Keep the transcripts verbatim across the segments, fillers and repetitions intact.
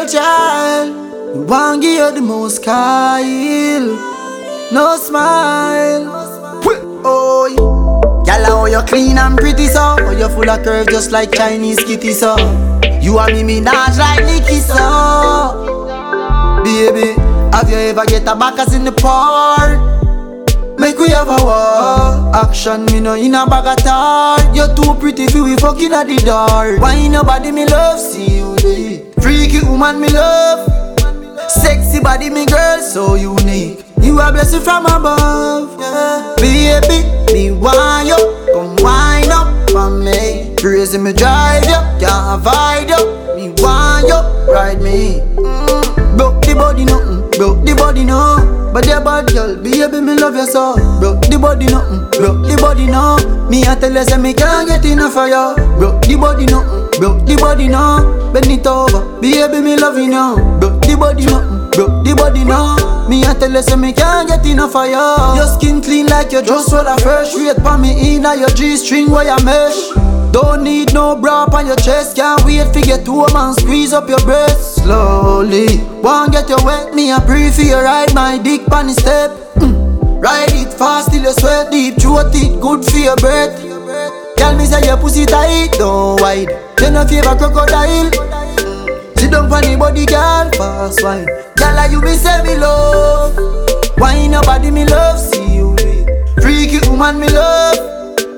girl child. We want give you the most Kyle. No smile. Oh, y'all how you clean and pretty so. Oh, you full of curve just like Chinese kitty so. You and me me dance like Nicky so. Baby, have you ever get a backers in the park? Make we have a war. Action me no in a bag of tar. You're too pretty for we fucking at the door. Why nobody me love see you there? Freaky woman me love. Sexy body me girl so unique. You are blessed from above, yeah. Baby, me want you, come wind up for me. Crazy me drive you, can't avoid you. Me want you, ride me. mm. Broke the body nothing, broke the body no. But your bad girl, baby me love you so. Broke the body nothing, broke the body no. Me a tell you say me can't get enough of you. Broke the body nothing, broke the body no. Bend it over, baby me love you now. Broke the body nothing, broke the body no. Me a tell you say me can't get enough of you. Your skin clean like you just roll a fresh. Wait pa me in a your G-string where you mesh. Don't need no bra on your chest. Can't wait for get home and squeeze up your breast slowly. Won't get you wet, me a pray for you ride my dick on the step. mm. Ride it fast till you sweat deep. Throat it good for your breath. Tell me say your pussy tight, don't wide. You no favor crocodile. Sit down for the body, girl, fast wine. Girl, like you me say me love. Wine your body, me love. See you there. Freaky woman, me love.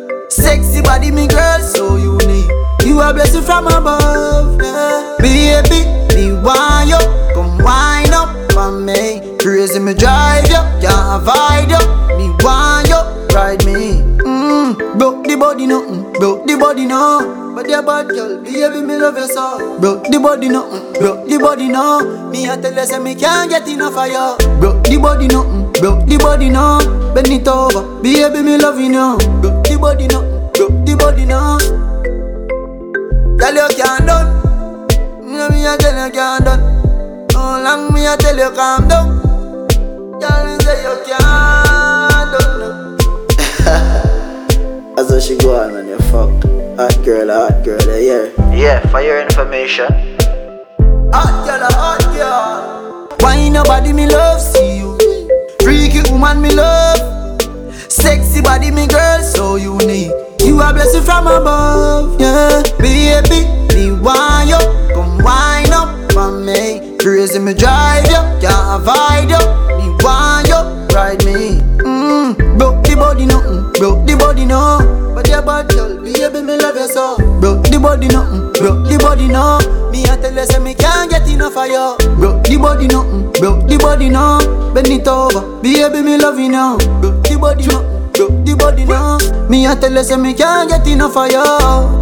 Sexy body, me girl, so unique. You are blessed from above, yeah. Baby, me want you, come wind up for me. Crazy me drive you, can't avoid you. Me want you, ride me. mm. Broke the body nothing, broke the body no. But your bad girl, baby me love you so. Broke the body nothing, broke the body no. Me a tell you say me can't get enough of you. Broke the body nothing, broke the body no. Bend it over, baby me love you now. Broke the body nothing, broke the body no. Tell you can't done, me a tell you can't done. How long me a tell you calm down? Tell me say you can't done. As though she go on and you fucked. Hot girl, hot girl, yeah. Yeah, for your information. Hot girl, hot girl. Why nobody me love see you? Freaky woman me love. Sexy body me girl so unique. You are blessed from above, yeah. Baby, me want you, come wind up for me. Crazy me drive you, can't avoid you. Me want you, ride me. mm. Broke the body nothing, broke the body no. But your bad girl, baby me love you so. Broke the body nothing, broke the body no. Me a tell you say me can't get enough of you. Broke the body nothing, broke the body no. Bend it over, baby me love you now. Broke the body nothing, broke the body no. Me a tell you say me can't get enough of you.